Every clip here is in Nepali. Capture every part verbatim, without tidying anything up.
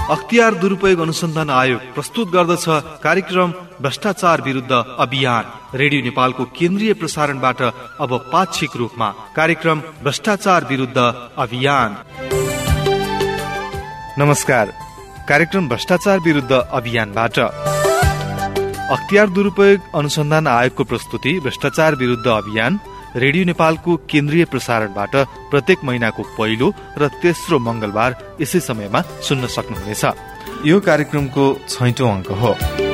अख्तियार दुरुपयोग अनुसन्धान आयोग प्रस्तुत गर्दछ कार्यक्रम भ्रष्टाचार विरुद्ध अभियान। रेडियो नेपालको केन्द्रीय प्रसारणबाट अब पाक्षिक रूपमा कार्यक्रम भ्रष्टाचार विरुद्ध अभियान। नमस्कार, कार्यक्रम भ्रष्टाचार विरुद्ध अभियानबाट अख्तियार दुरुपयोग अनुसन्धान आयोगको प्रस्तुति भ्रष्टाचार विरुद्ध अभियान रेडियो नेपालको केन्द्रीय प्रसारणबाट प्रत्येक महिनाको पहिलो र तेस्रो मंगलबार यसै समयमा सुन्न सक्नुहुनेछ। यो कार्यक्रमको छैटौं अंक हो।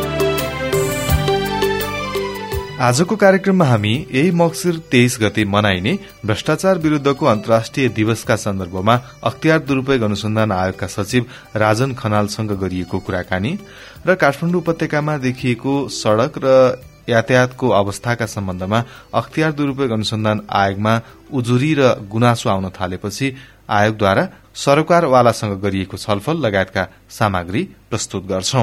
आजको कार्यक्रममा हामी यही मक्सिर तेइस गते मनाइने भ्रष्टाचार विरुद्धको अन्तर्राष्ट्रिय दिवसका सन्दर्भमा अख्तियार दुरुपयोग अनुसन्धान आयोगका सचिव राजन खनालसँग गरिएको कुराकानी र काठमाडौँ उपत्यकामा देखिएको सड़क र यातायातको अवस्थाका सम्बन्धमा अख्तियार दुरुपयोग अनुसन्धान आयोगमा उजुरी र गुनासो आउन थालेपछि आयोगद्वारा सरकारवालासँग गरिएको छलफल लगायतका सामग्री प्रस्तुत गर्छौं।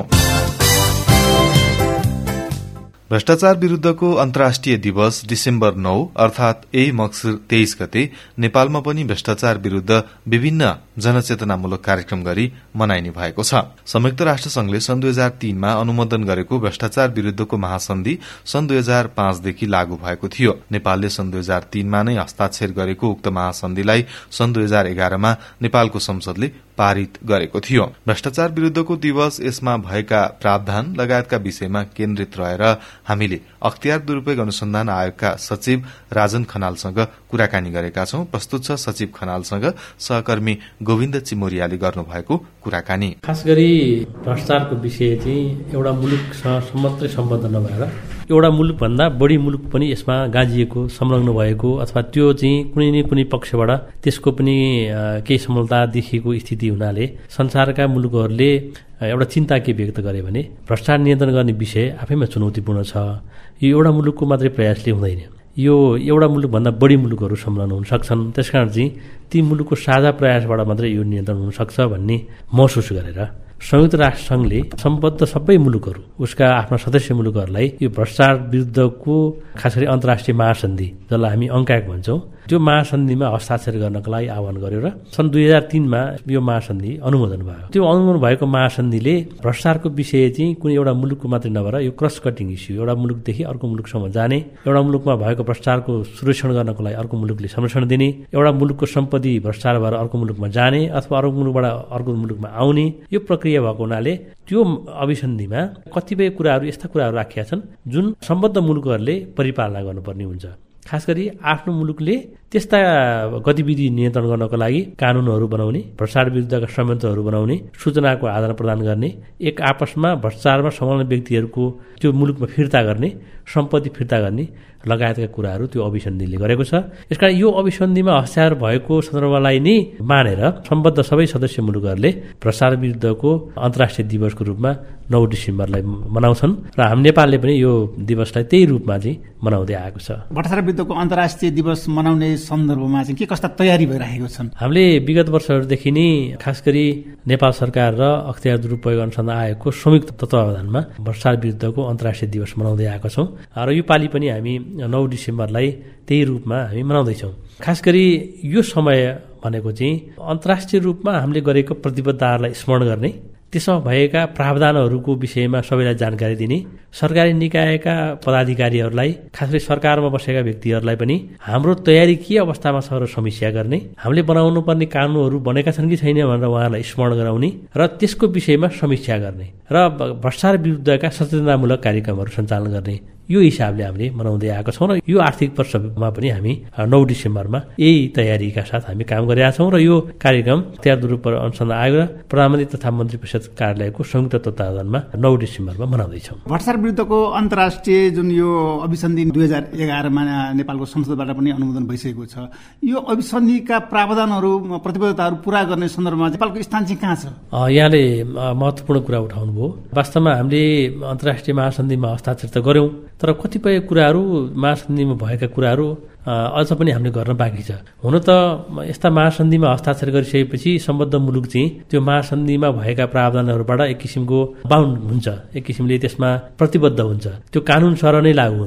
भ्रष्टाचार विरुद्धको अन्तर्राष्ट्रिय दिवस डिसेम्बर नौ अर्थात यही मक्सिर तेइस गते नेपालमा पनि भ्रष्टाचार विरुद्ध विभिन्न जनचेतनामूलक कार्यक्रम गरी मनाइने भएको छ। संयुक्त राष्ट्र संघले सन् दुई हजार तीनमा अनुमोदन गरेको भ्रष्टाचार विरुद्धको महासन्धि सन् दुई हजार पाँचदेखि लागू भएको थियो। नेपालले सन् दुई हजार तीनमा नै हस्ताक्षर गरेको उक्त महासन्धिलाई सन् दुई हजार एघारमा नेपालको संसदले पारित गरेको थियो। भ्रष्टाचार विरुद्धको दिवस यसमा भएका प्रावधान लगायतका विषयमा केन्द्रित रहेर हामीले अख्तियार दुरुपयोग अनुसन्धान आयोगका सचिव राजन खनालसँग कुराकानी गरेका छौं। प्रस्तुत छ सचिव खनालसँग सहकर्मी गोविन्द चिमोरियाले गर्नुभएको कुराकानी। खास गरी भ्रष्टाचारको विषय चाहिँ एउटा मुलुकसँग मात्रै सम्बन्ध नभएर एउटा मुलुक भन्दा बढी मुलुक पनि यसमा गाँजिएको संलग्न भएको अथवा त्यो चाहिँ कुनै न कुनै पक्षबाट त्यसको पनि केही समलता देखिएको स्थिति हुनाले संसारका मुलुकहरूले एउटा चिन्ता के व्यक्त गरे भने भ्रष्टाचार नियन्त्रण गर्ने विषय आफैमा चुनौतीपूर्ण छ। यो एउटा मुलुकको मात्रै प्रयासले हुँदैन, यो एउटा मुलुक भन्दा बढी मुलुकहरू संलग्न हुन सक्छन्। त्यसकारण चाहिँ ती मुलुकको साझा प्रयासबाट मात्रै यो नियन्त्रण हुन सक्छ भन्ने महसुस गरेर संयुक्त राष्ट्र संघले सम्बद्ध सबै मुलुकहरू उसका आफ्ना सदस्य मुलुकहरूलाई यो भ्रष्टाचार विरुद्धको खास गरी अन्तर्राष्ट्रिय महासन्धि जसलाई हामी अंकाक भन्छौं त्यो महासन्धिमा हस्ताक्षर गर्नका लागि आह्वान गर्यो र सन् दुई हजार तीनमा यो महासन्धि अनुमोदन भयो। त्यो अनुमोदन भएको महासन्धिले भ्रष्टाचारको विषय चाहिँ कुनै एउटा मुलुकको मात्रै नभएर यो क्रस कटिङ इस्यु एउटा मुलुकदेखि अर्को मुलुकसम्म जाने, एउटा मुलुकमा भएको भ्रष्टाचारको सुरक्षण गर्नको लागि अर्को मुलुकले संरक्षण दिने, एउटा मुलुकको सम्पत्ति भ्रष्टाचार भएर अर्को मुलुकमा जाने अथवा अर्को मुलुकबाट अर्को मुलुकमा आउने यो प्रक्रिया भएको हुनाले त्यो अभिसन्धिमा कतिपय कुराहरू यस्ता कुराहरू राखिएका छन् जुन सम्बद्ध मुलुकहरूले परिपालना गर्नुपर्ने हुन्छ। खास गरी आफ्नो मुलुकले त्यस्ता गतिविधि नियन्त्रण गर्नको लागि कानूनहरू बनाउने, भ्रष्टाचार विरुद्धका संयन्त्रहरू बनाउने, सूचनाको आदान प्रदान गर्ने, एक आपसमा भ्रष्टाचारमा संलग्न व्यक्तिहरूको त्यो मुलुकमा फिर्ता गर्ने, सम्पत्ति फिर्ता गर्ने लगायतका कुराहरू त्यो अभिसन्धिले गरेको छ। यसकारण यो अभिसन्धिमा हस्ताक्षर भएको सन्दर्भलाई नै मानेर सम्बद्ध सबै सदस्य मुलुकहरूले भ्रष्टाचार विरुद्धको अन्तर्राष्ट्रिय दिवसको रूपमा नौ डिसेम्बरलाई मनाउँछन् र हामी नेपालले पनि यो दिवसलाई त्यही रूपमा चाहिँ मनाउँदै आएको छ। भ्रष्टाचार विरुद्धको अन्तर्राष्ट्रिय दिवस मनाउने सन्दर्भमा चाहिँ के कस्ता तयारी भइरहेको छन्? हामीले विगत वर्षहरूदेखि नै खास गरी नेपाल सरकार र अख्तियार दुरुपयोग अनुसन्धान आयोगको संयुक्त तत्वावधानमा भ्रष्टाचार विरुद्धको अन्तर्राष्ट्रिय दिवस मनाउँदै आएका छौं र यो पालि पनि हामी नौ डिसेम्बरलाई त्यही रूपमा हामी मनाउँदैछौँ। खास गरी यो समय भनेको चाहिँ अन्तर्राष्ट्रिय रूपमा हामीले गरेको प्रतिबद्धताहरूलाई स्मरण गर्ने, त्यसमा भएका प्रावधानहरूको विषयमा सबैलाई जानकारी दिने, सरकारी निकायका पदाधिकारीहरूलाई खास गरी सरकारमा बसेका व्यक्तिहरूलाई पनि हाम्रो तयारी के अवस्थामा छ र समीक्षा गर्ने, हामीले बनाउनु पर्ने कानूनहरू बनेका छन् कि छैन भनेर उहाँहरूलाई स्मरण गराउने र त्यसको विषयमा समीक्षा गर्ने र भ्रष्टाचार विरुद्धका सचेतनामूलक कार्यक्रमहरू सञ्चालन गर्ने यो हिसाबले हामीले मनाउँदै आएका छौँ र यो आर्थिक वर्षमा पनि हामी नौ डिसेम्बरमा यही तयारीका साथ हामी काम गरिरहेका छौँ र यो कार्यक्रम अख्तियार दुरुपयोग अनुसन्धान आयोग र प्रधानमन्त्री तथा मन्त्री परिषद कार्यालयको संयुक्त तत्वावधानमा नौ डिसेम्बरमा मनाउँदैछौँ। भ्रष्टाचार विरुद्धको अन्तर्राष्ट्रिय जुन यो अभिसन्धि दुई हजार एघारमा नेपालको संसदबाट पनि अनुमोदन भइसकेको छ, यो अभिसन्धिका प्रावधानहरू प्रतिबद्धताहरू पूरा गर्ने सन्दर्भमा नेपालको स्थान चाहिँ कहाँ छ? यहाँले महत्वपूर्ण कुरा उठाउनुभयो। वास्तवमा हामीले अन्तर्राष्ट्रिय महासन्धिमा हस्ताक्षर त गर्यौं तर कतिपय कुराहरू महासन्धिमा भएका कुराहरू अझ पनि हामीले गर्न बाँकी छ। हुन त यस्ता महासन्धिमा हस्ताक्षर गरिसकेपछि सम्बद्ध मुलुक चाहिँ त्यो महासन्धिमा भएका प्रावधानहरूबाट एक किसिमको बााउन्ड हुन्छ, एक किसिमले त्यसमा प्रतिबद्ध हुन्छ, त्यो कानून सर नै लागू हुन्छ।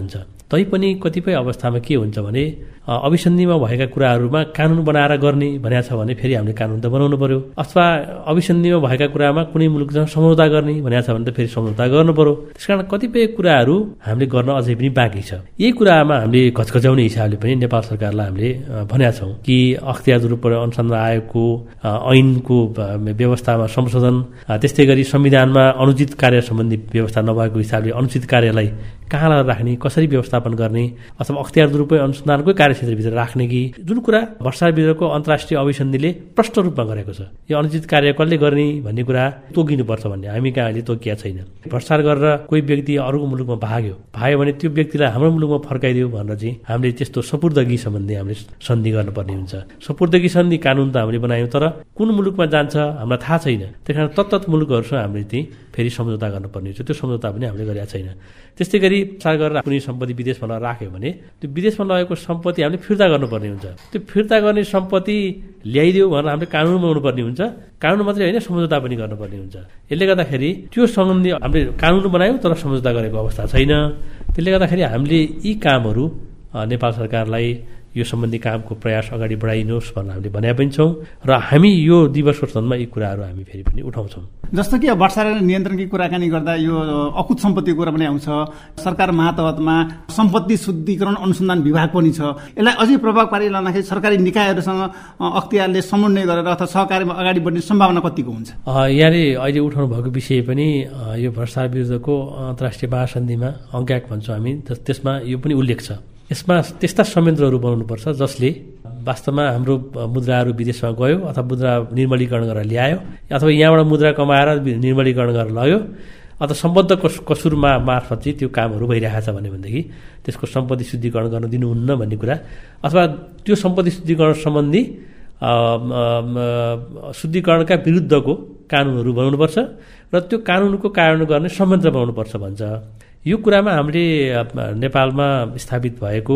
तैपनि कतिपय अवस्थामा के हुन्छ भने अभिसन्धिमा भएका कुराहरूमा कानुन बनाएर गर्ने भनेको छ भने फेरि हामीले कानुन त बनाउनु पर्यो, अथवा अभिसन्धिमा भएका कुरामा कुनै मुलुकसँग सम्झौता गर्ने भनेको छ भने त फेरि सम्झौता गर्नु पर्यो। त्यसकारण कतिपय कुराहरू हामीले गर्न अझै पनि बाँकी छ। यही कुरामा हामीले घचघच्याउने हिसाबले पनि नेपाल सरकारलाई हामीले भनेका छौँ कि अख्तियार दुरुपयोग अनुसन्धान आयोगको ऐनको व्यवस्थामा संशोधन, त्यस्तै गरी संविधानमा अनुचित कार्य सम्बन्धी व्यवस्था नभएको हिसाबले अनुचित कार्यलाई कहाँ राख्ने, कसरी व्यवस्थापन गर्ने, अथवा अख्तियार दुरुपयोग अनुसन्धानकै कार्यक्षेत्रभित्र राख्ने कि जुन कुरा भ्रष्टाचार विरुद्धको अन्तर्राष्ट्रिय अभिसन्धिले प्रष्ट रूपमा गरेको छ, यो अनुचित कार्य कसले गर्ने भन्ने कुरा तोकिनुपर्छ भन्ने हामी कहाँ अहिले तोकिया छैन। भ्रष्टाचार गरेर कोही व्यक्ति अरूको मुलुकमा भाग्यो भाग्यो भने त्यो व्यक्तिलाई हाम्रो मुलुकमा फर्काइदियो भनेर चाहिँ हामीले त्यस्तो सपुर्दगी सम्बन्धी हामीले सन्धि गर्नुपर्ने हुन्छ। सपुर्दगी सन्धि कानुन त हामीले बनायौँ, तर कुन मुलुकमा जान्छ हामीलाई थाहा छैन। त्यस कारण तत्त मुलुकहरूसँग हामीले चाहिँ फेरि सम्झौता गर्नुपर्ने हुन्छ। त्यो सम्झौता पनि हामीले गरेका छैन। त्यस्तै गरी प्रसार गरेर कुनै सम्पत्ति विदेशमा लगायो भने त्यो विदेशमा लगेको सम्पत्ति हामीले फिर्ता गर्नुपर्ने हुन्छ। त्यो फिर्ता गर्ने सम्पत्ति ल्याइदियो भनेर हामीले कानुन बनाउनु पर्ने हुन्छ। कानुन मात्रै होइन, सम्झौता पनि गर्नुपर्ने हुन्छ। यसले गर्दाखेरि त्यो सम्बन्धी हामीले कानुन बनायौँ तर सम्झौता गरेको अवस्था छैन। त्यसले गर्दाखेरि हामीले यी कामहरू नेपाल सरकारलाई यो सम्बन्धी कामको प्रयास अगाडि बढाइनुहोस् भनेर हामीले भनेका पनि छौँ र हामी यो दिवसको सन्दर्भमा यी कुराहरू हामी फेरि पनि उठाउँछौँ। जस्तो कि भ्रष्टाचार नियन्त्रणकी कुराकानी गर्दा यो अकुत सम्पत्तिको कुरा पनि आउँछ। सरकार मातहतमा सम्पत्ति शुद्धिकरण अनुसन्धान विभाग पनि छ। यसलाई अझै प्रभावकारी लाँदाखेरि सरकारी निकायहरूसँग अख्तियारले समन्वय गरेर अथवा सहकार्यमा अगाडि बढ्ने सम्भावना कतिको हुन्छ? यहाँले अहिले उठाउनु भएको विषय पनि यो भ्रष्टाचार विरुद्धको अन्तर्राष्ट्रिय महासन्धिमा अङ्क भन्छौँ हामी, त्यसमा यो पनि उल्लेख छ। यसमा त्यस्ता संयन्त्रहरू बनाउनुपर्छ जसले वास्तवमा हाम्रो मुद्राहरू विदेशमा गयो अथवा मुद्रा निर्मलीकरण गरेर ल्यायो, अथवा यहाँबाट मुद्रा कमाएर निर्मलीकरण गरेर लग्यो, अथवा सम्बद्ध कसुरमा मार्फत चाहिँ त्यो कामहरू भइरहेको छ भनेदेखि त्यसको सम्पत्ति शुद्धिकरण गर्न दिनुहुन्न भन्ने कुरा, अथवा त्यो सम्पत्ति शुद्धिकरण सम्बन्धी शुद्धिकरणका विरुद्धको कानुनहरू बनाउनुपर्छ र त्यो कानुनको कार्यान्वयन गर्ने संयन्त्र बनाउनुपर्छ भन्छ। यो कुरामा हामीले नेपालमा स्थापित भएको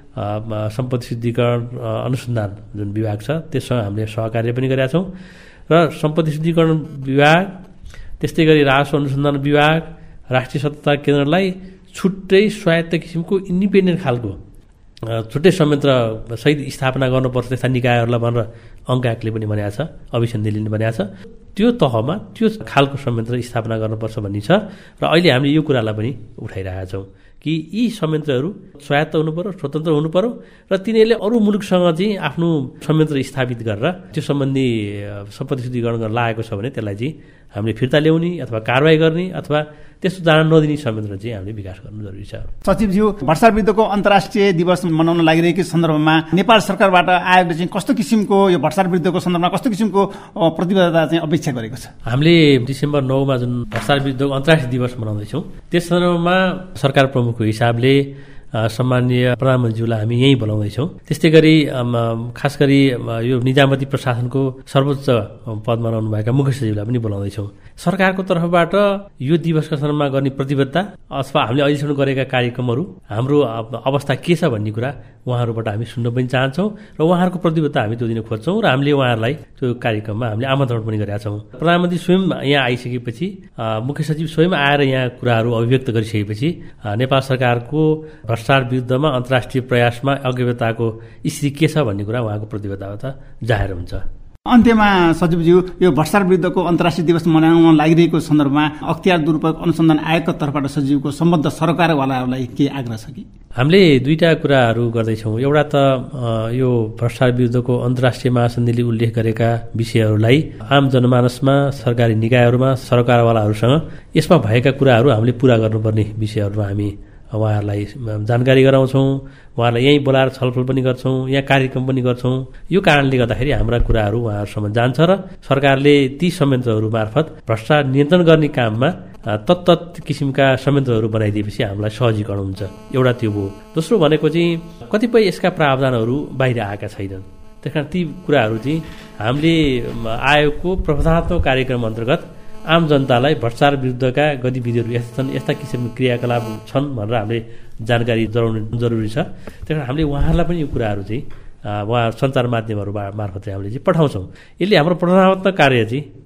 सम्पत्ति शुद्धिकरण अनुसन्धान जुन विभाग छ त्यससँग हामीले सहकार्य पनि गरेका छौँ र सम्पत्ति शुद्धिकरण विभाग, त्यस्तै गरी राजस्व अनुसन्धान विभाग, राष्ट्रिय सतर्कता केन्द्रलाई छुट्टै स्वायत्त किसिमको इन्डिपेन्डेन्ट खालको छुट्टै संयन्त्र सहित स्थापना गर्नुपर्छ त्यस्ता निकायहरूलाई भनेर अङ्कले पनि भनेको छ, अभिसन्धिले पनि भनेको छ। त्यो तहमा त्यो खालको संयन्त्र स्थापना गर्नुपर्छ भन्ने छ र अहिले हामीले यो कुरालाई पनि उठाइरहेका छौँ कि यी संयन्त्रहरू स्वायत्त हुनु पर्यो, स्वतन्त्र हुनु पर्यो र तिनीहरूले अरू मुलुकसँग चाहिँ आफ्नो संयन्त्र स्थापित गरेर त्यो सम्बन्धी सम्पत्ति शुद्धिकरण गर्न लागेको छ भने त्यसलाई चाहिँ हामीले फिर्ता ल्याउने अथवा कारवाही गर्ने अथवा त्यस्तो जान नदिने संयन्त्र चाहिँ हामीले विकास गर्नु जरुरी छ। सचिवज्यू, भ्रष्टाचार विरुद्धको अन्तर्राष्ट्रिय दिवस मनाउन लागिरहेको सन्दर्भमा नेपाल सरकारबाट आयोगले चाहिँ कस्तो किसिमको यो भ्रष्टाचार विरुद्धको सन्दर्भमा कस्तो किसिमको प्रतिबद्धता चाहिँ अपेक्षा गरेको छ? हामीले डिसेम्बर नौमा जुन भ्रष्टाचार विरुद्धको अन्तर्राष्ट्रिय दिवस मनाउँदैछौँ त्यस सन्दर्भमा सरकार प्रमुखको हिसाबले सम्माननीय प्रधानमन्त्रीज्यूलाई हामी यहीँ बोलाउँदैछौँ। त्यस्तै गरी खास गरी यो निजामती प्रशासनको सर्वोच्च पदमा रहनुभएका मुख्य सचिवलाई पनि बोलाउँदैछौँ। सरकारको तर्फबाट यो दिवसका सन्दर्भमा गर्ने प्रतिबद्धता अथवा हामीले अहिलेसम्म गरेका कार्यक्रमहरू हाम्रो अवस्था के छ भन्ने कुरा उहाँहरूबाट हामी सुन्न पनि चाहन्छौँ र उहाँहरूको प्रतिबद्धता हामी त्यो दिन खोज्छौँ र हामीले उहाँहरूलाई त्यो कार्यक्रममा हामीले आमन्त्रण पनि गरेका छौँ। प्रधानमन्त्री स्वयं यहाँ आइसकेपछि, मुख्य सचिव स्वयं आएर यहाँ कुराहरू अभिव्यक्त गरिसकेपछि नेपाल सरकारको भ्रष्टाचार विरुद्धमा अन्तर्राष्ट्रिय प्रयासमा अग्रगताको स्थिति के छ भन्ने कुरा उहाँको प्रतिबद्धता जाहेर हुन्छ। अन्त्यमा सचिवज्यू, यो भ्रष्टाचार विरुद्धको अन्तर्राष्ट्रिय दिवस मनाउन लागिरहेको सन्दर्भमा अख्तियार दुरुपयोग अनुसन्धान आयोगको तर्फबाट सचिवको सम्बद्ध सरकारवालाहरूलाई के आग्रह छ कि? हामीले दुईटा कुराहरू गर्दैछौँ। एउटा त यो भ्रष्टाचार विरुद्धको अन्तर्राष्ट्रिय महासन्धिले उल्लेख गरेका विषयहरूलाई आम जनमानसमा, सरकारी निकायहरूमा, सरकारवालाहरूसँग यसमा भएका कुराहरू हामीले पूरा गर्नुपर्ने विषयहरूमा हामी उहाँहरूलाई जानकारी गराउँछौँ, उहाँहरूलाई यहीँ बोलाएर छलफल पनि गर्छौँ, यहाँ कार्यक्रम पनि गर्छौँ। यो कारणले गर्दाखेरि हाम्रा कुराहरू उहाँहरूसम्म जान्छ र सरकारले ती संयन्त्रहरू मार्फत भ्रष्टाचार नियन्त्रण गर्ने काममा तत्त किसिमका संयन्त्रहरू बनाइदिएपछि हामीलाई सहजीकरण हुन्छ। एउटा त्यो हो। दोस्रो भनेको चाहिँ कतिपय यसका प्रावधानहरू बाहिर आएका छैनन्। त्यस कारण ती कुराहरू चाहिँ हामीले आयोगको प्रबन्धनात्मक कार्यक्रम अन्तर्गत आम जनतालाई भ्रष्टाचार विरुद्धका गतिविधिहरू यस्ता छन्, यस्ता किसिमका क्रियाकलाप छन् भनेर हामीले जानकारी गराउनु जरुरी छ। त्यस कारण हामीले उहाँहरूलाई पनि यो कुराहरू चाहिँ उहाँ सञ्चार माध्यमहरू मार्फत हामीले चाहिँ पठाउँछौँ। यसले हाम्रो प्रबन्धनात्मक कार्य चाहिँ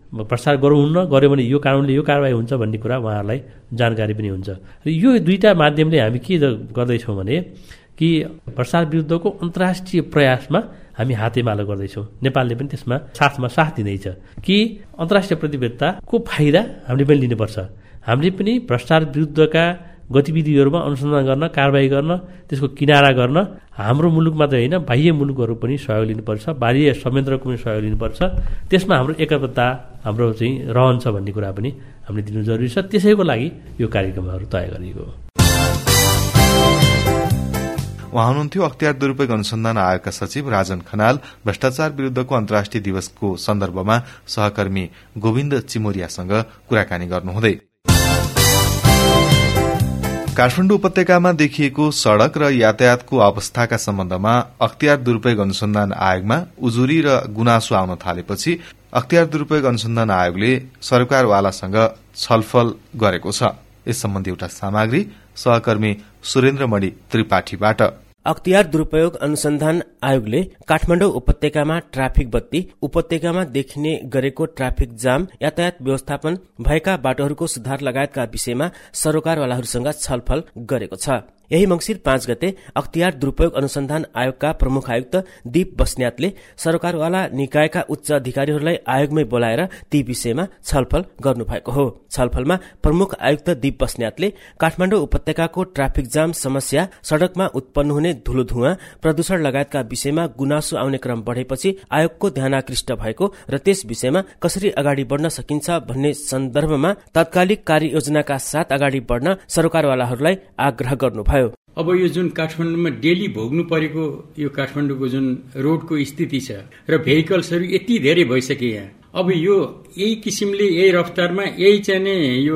प्रसार गरौँ न, गऱ्यो भने यो कानुनले यो कारबाही हुन्छ भन्ने कुरा उहाँहरूलाई जानकारी पनि हुन्छ। र यो दुईटा माध्यमले हामी के गर्दैछौँ भने कि भ्रष्टाचार विरुद्धको अन्तर्राष्ट्रिय प्रयासमा हामी हातेमालो गर्दैछौँ। नेपालले पनि त्यसमा साथमा साथ दिँदैछ कि अन्तर्राष्ट्रिय प्रतिबद्धताको फाइदा हामीले पनि लिनुपर्छ। हामीले पनि भ्रष्टाचार विरुद्धका गतिविधिहरूमा अनुसन्धान गर्न, कारबाही गर्न, त्यसको किनारा गर्न हाम्रो मुलुक मात्रै होइन बाह्य मुलुकहरू पनि सहयोग लिनुपर्छ, बाह्य संयन्त्रको पनि सहयोग लिनुपर्छ। त्यसमा हाम्रो एकबद्धता हाम्रो चाहिँ रहन्छ भन्ने कुरा पनि हामीले दिनु जरुरी छ। त्यसैको लागि यो कार्यक्रमहरू तय गरिएको हो। उहाँ हुनुहुन्थ्यो अख्तियार दुरूपयोग अनुसन्धान आयोगका सचिव राजन खनाल। भ्रष्टाचार विरुद्धको अन्तर्राष्ट्रिय दिवसको सन्दर्भमा सहकर्मी गोविन्द चिमोरियासँग कुराकानी गर्नुहुँदै। काठमाडौँ उपत्यकामा देखिएको सड़क र यातायातको अवस्थाका सम्बन्धमा अख्तियार दुरूपयोग अनुसन्धान आयोगमा उजुरी र गुनासो आउन थालेपछि अख्तियार दुरूपयोग अनुसन्धान आयोगले सरकारवालासँग छलफल गरेको छ। यस सम्बन्धी एउटा सामग्री सहकर्मी सुरेन्द्रमणि त्रिपाठीबाट। अख्तियार दुरूपयोग अनुसन्धान आयोगले काठमाडौँ उपत्यकामा ट्राफिक बत्ती, उपत्यकामा देखिने गरेको ट्राफिक जाम, यातायात व्यवस्थापन, भएका बाटोहरूको सुधार लगायतका विषयमा सरोकारवालाहरूसँग छलफल गरेको छ। यही मंसिर पाँच गते अख्तियार दुरूपयोग अनुसन्धान आयोगका प्रमुख आयुक्त दीप बस्न्यातले सरकारवाला निकायका उच्च अधिकारीहरूलाई आयोगमै बोलाएर ती विषयमा छलफल गर्नुभएको हो। छलफलमा प्रमुख आयुक्त दीप बस्न्यातले काठमाडौँ उपत्यकाको ट्राफिक जाम समस्या, सड़कमा उत्पन्न हुने धुलो धुवाँ, प्रदूषण लगायतका विषयमा गुनासो आउने क्रम बढेपछि आयोगको ध्यानाकृष्ट भएको र त्यस विषयमा कसरी अगाडि बढ्न सकिन्छ भन्ने सन्दर्भमा तात्कालिक कार्ययोजनाका साथ अगाडि बढ्न सरकारवालाहरूलाई आग्रह गर्नुभयो। अब यो जुन काठमाडौँमा डेली भोग्नु परेको यो काठमाडौँको जुन रोडको स्थिति छ र भेहिकल्सहरू यति धेरै भइसके यहाँ, अब यो यही किसिमले यही रफ्तारमा यही चाहिँ नि यो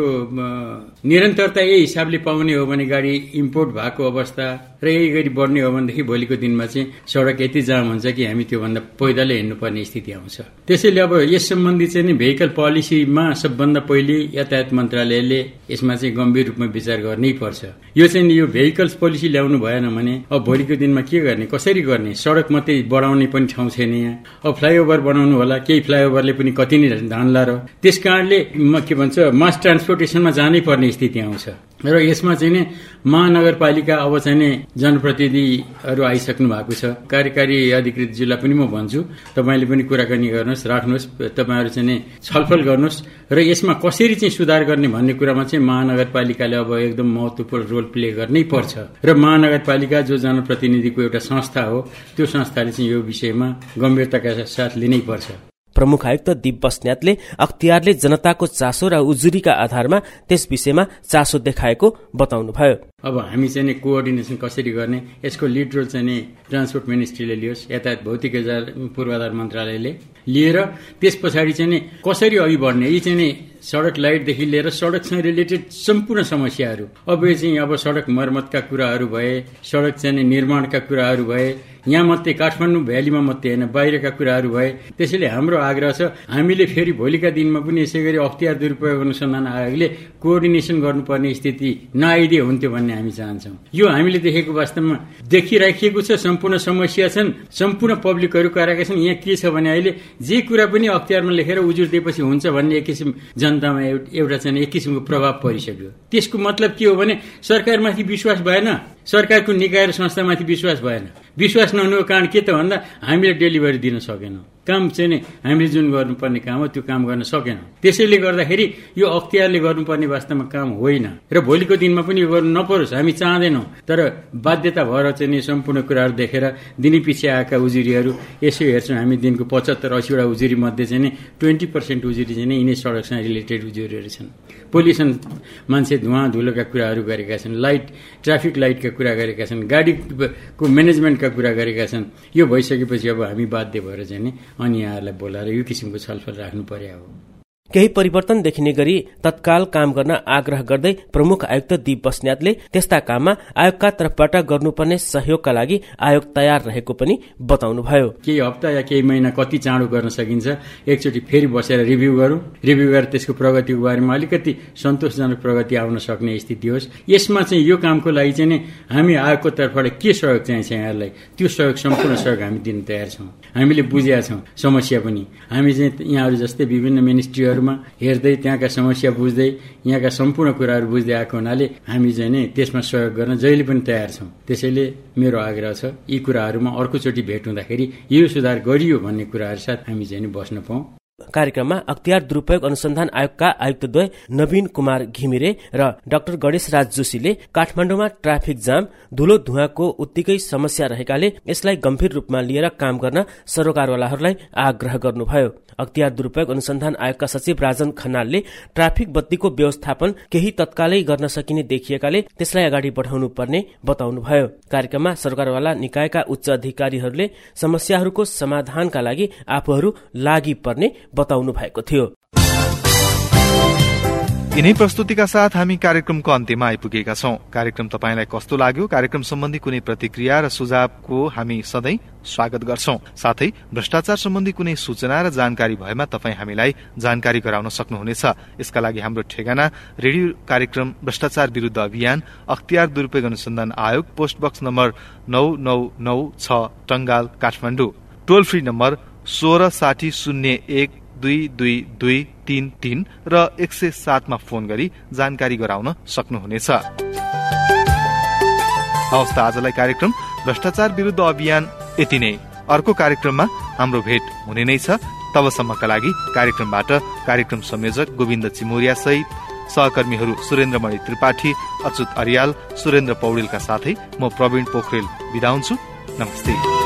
निरन्तरता यही हिसाबले पाउने हो भने गाडी इम्पोर्ट भएको अवस्था र यही गरी बढ्ने हो भनेदेखि भोलिको दिनमा चाहिँ सड़क यति जाम हुन्छ कि हामी त्योभन्दा पैदलै हिँड्नुपर्ने स्थिति आउँछ। त्यसैले अब यस सम्बन्धी चाहिँ नि भेहिकल पोलिसीमा सबभन्दा पहिले यातायात मन्त्रालयले यसमा चाहिँ गम्भीर रूपमा विचार गर्नै पर्छ। यो चाहिँ यो भेहिकल्स पोलिसी ल्याउनु भएन भने अब भोलिको दिनमा के गर्ने, कसरी गर्ने? सड़क मात्रै बढाउने पनि ठाउँ छैन यहाँ। अब फ्लाइओभर बनाउनु होला, केही फ्लाइओभरले पनि कति नै धान्ला र त्यस कारणले के भन्छ मास ट्रान्सपोर्टेसनमा जानै पर्ने स्थिति आउँछ। र यसमा चाहिँ नि महानगरपालिका अब चाहिँ नि जनप्रतिनिधिहरू आइसक्नु भएको छ। कार्यकारी अधिकृत जिल्ला पनि म भन्छु, तपाईँले पनि कुराकानी गर्नुहोस्, राख्नुहोस्, तपाईँहरू चाहिँ नि छलफल गर्नुहोस् र यसमा कसरी चाहिँ सुधार गर्ने भन्ने कुरामा चाहिँ महानगरपालिकाले अब एकदम महत्वपूर्ण रोल प्ले गर्नै पर्छ। र महानगरपालिका जो जनप्रतिनिधिको एउटा संस्था हो, त्यो संस्थाले चाहिँ यो विषयमा गम्भीरताका साथ लिनै पर्छ। प्रमुख आयुक्त दीप बस्न्यातले अख्तियारले जनताको चासो र उजुरीका आधारमा त्यस विषयमा चासो देखाएको बताउनुभयो। अब हामी चाहिँ नि कोअर्डिनेसन कसरी गर्ने, यसको लिड रोल चाहिँ नि ट्रान्सपोर्ट मिनिस्ट्रीले लियोस्, यातायात भौतिक पूर्वाधार मन्त्रालयले लिएर त्यस पछाडि चाहिँ नि कसरी अघि बढ्ने, यी चाहिँ नि सड़क लाइटदेखि लिएर सड़कसँग रिलेटेड सम्पूर्ण समस्याहरू, अब यो चाहिँ अब सड़क मर्मतका कुराहरू भए, सड़क चाहिँ नि निर्माणका कुराहरू भए, यहाँ मात्रै काठमाडौँ भ्यालीमा मात्रै होइन बाहिरका कुराहरू भए। त्यसैले हाम्रो आग्रह छ हामीले फेरि भोलिका दिनमा पनि यसै गरी अख्तियार दुरूपयोग अनुसन्धान आयोगले कोअर्डिनेसन गर्नुपर्ने स्थिति नआइदिए हुन्थ्यो भन्ने हामी चाहन्छौँ। यो हामीले देखेको वास्तवमा देखिराखिएको छ, सम्पूर्ण समस्या छन्, सम्पूर्ण पब्लिकहरू कराएका छन्। यहाँ के छ भने अहिले जे कुरा पनि अख्तियारमा लेखेर उजुर दिएपछि हुन्छ भन्ने एक किसिम जनतामा एउटा चाहिँ एक किसिमको प्रभाव परिसक्यो। त्यसको मतलब के हो भने सरकारमाथि विश्वास भएन, सरकारको निकाय र संस्थामाथि विश्वास भएन। विश्वास नहुनुको कारण के त भन्दा हामीले डेलिभरी दिन सकेनौँ, काम चाहिँ नि हामीले जुन गर्नुपर्ने काम हो त्यो काम गर्न सकेनौँ। त्यसैले गर्दाखेरि यो अख्तियारले गर्नुपर्ने वास्तवमा काम होइन र भोलिको दिनमा पनि यो गर्नु नपरोस् हामी चाहँदैनौँ। तर बाध्यता भएर चाहिँ नि सम्पूर्ण कुराहरू देखेर दिनै पछि आएका उजुरीहरू यसो हेर्छौँ हामी, दिनको पचहत्तर असीवटा उजुरी मध्ये चाहिँ नि ट्वेन्टी पर्सेन्ट उजुरी चाहिँ यिनै सडकसँग रिलेटेड उजुरीहरू छन्। पोल्युसन, मान्छे धुवा धुलोका कुराहरू गरेका छन्, लाइट ट्राफिक लाइटका कुरा गरेका छन्, गाडीको म्यानेजमेन्टका कुरा गरेका छन्। यो भइसकेपछि अब हामी बाध्य भएर चाहिँ नि अनि यहाँहरूलाई बोलाएर यो किसिमको छलफल राख्नु पर्यो हो। केही परिवर्तन देखिने गरी तत्काल काम गर्न आग्रह गर्दै प्रमुख आयुक्त दीप बस्नेतले त्यस्ता काममा आयोगका तर्फबाट गर्नुपर्ने सहयोगका लागि आयोग तयार रहेको पनि बताउनुभयो। केही हप्ता या केही महिना कति चाँडो गर्न सकिन्छ एकचोटि फेरि बसेर रिभ्यू गरौँ, रिभ्यू गरेर त्यसको प्रगतिको बारेमा अलिकति सन्तोषजनक प्रगति आउन सक्ने स्थिति होस्। यसमा चाहिँ यो कामको लागि चाहिँ नि हामी आयोगको तर्फबाट के सहयोग चाहिन्छ यहाँहरूलाई त्यो सहयोग सम्पूर्ण सहयोग हामी दिन तयार छौँ। हामीले बुझेका छौँ समस्या पनि, हामी चाहिँ यहाँहरू जस्तै विभिन्न मिनिस्ट्रीहरूमा हेर्दै त्यहाँका समस्या बुझ्दै यहाँका सम्पूर्ण कुराहरू बुझ्दै आएको हुनाले हामी चाहिँ नि त्यसमा सहयोग गर्न जहिले पनि तयार छौँ। त्यसैले मेरो आग्रह छ यी कुराहरूमा अर्कोचोटि भेट हुँदाखेरि यो सुधार गरियो भन्ने कुराहरू साथ हामी चाहिँ नि बस्न पाऊँ। कार्यक्रममा अख्तियार दुरूपयोग अनुसन्धान आयोगका आयुक्तद्वय नवीन कुमार घिमिरे र डाक्टर गणेश राज जोशीले काठमाडौँमा ट्राफिक जाम, धुलो धुवाँको उत्तिकै समस्या रहेकाले यसलाई गम्भीर रूपमा लिएर काम गर्न सरोकारवालाहरूलाई आग्रह गर्नुभयो। अख्तियार दुरूपयोग अनुसन्धान आयोगका सचिव राजन खनालले ट्राफिक बत्तीको व्यवस्थापन केही तत्कालै गर्न सकिने देखिएकाले त्यसलाई अगाडि बढाउनु पर्ने बताउनुभयो। कार्यक्रममा सरकारवाला निकायका उच्च अधिकारीहरूले समस्याहरूको समाधानका लागि आफूहरू लागि पर्ने बताउनु भएको थियो। यिनै प्रस्तुतिका साथ हामी कार्यक्रमको अन्त्यमा आइपुगेका छौं। कार्यक्रम तपाईलाई कस्तो लाग्यो? कार्यक्रम सम्बन्धी कुनै प्रतिक्रिया र सुझावको हामी सधैँ स्वागत गर्छौं। साथै भ्रष्टाचार सम्बन्धी कुनै सूचना र जानकारी भएमा तपाई हामीलाई जानकारी गराउन सक्नुहुनेछ। यसका लागि हाम्रो ठेगाना रेडियो कार्यक्रम भ्रष्टाचार विरूद्ध अभियान, अख्तियार दुरूपयोग अनुसन्धान आयोग, पोस्ट बक्स नम्बर नौ नौ नौ छ Tangal Kathmandu. Toll free number सोह्र साठी शून्य एक दुई दुई दुई तीन तीन र एक सय सातमा फोन गरी जानकारी गराउन सक्नुहुनेछ। हवस् त आजलाई कार्यक्रम भ्रष्टाचार विरूद्ध अभियान यति नै। अर्को कार्यक्रममा हाम्रो भेट हुने नै छ। तबसम्मका लागि कार्यक्रमबाट कार्यक्रम संयोजक गोविन्द चिमोरिया सहित सहकर्मीहरू सुरेन्द्रमणि त्रिपाठी, अच्युत अर्याल, सुरेन्द्र पौडेलका साथै म प्रवीण पोखरेल बिदा हुन्छु। नमस्ते।